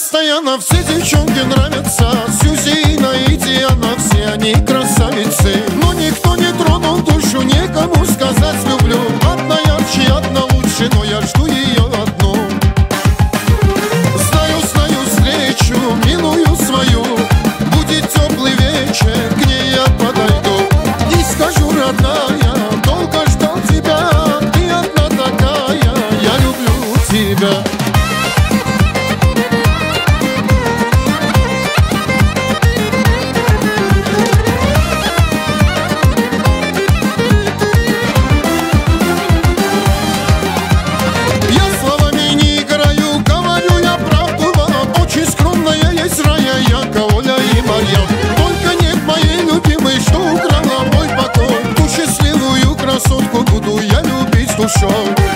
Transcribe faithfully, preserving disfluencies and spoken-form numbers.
постоянно все девчонки нравятся. Сюзина и Диана, все они красавицы. Но никто не тронул душу, некому сказать люблю. Одна ярче, одна лучше, но я жду ее одну. Знаю, знаю встречу, милую свою. Будет теплый вечер, к ней я подойду и скажу: родная, долго ждал тебя, ты одна такая, я люблю тебя. Только нет моей любимой, что украла мой покой. Ту счастливую красотку буду я любить душой.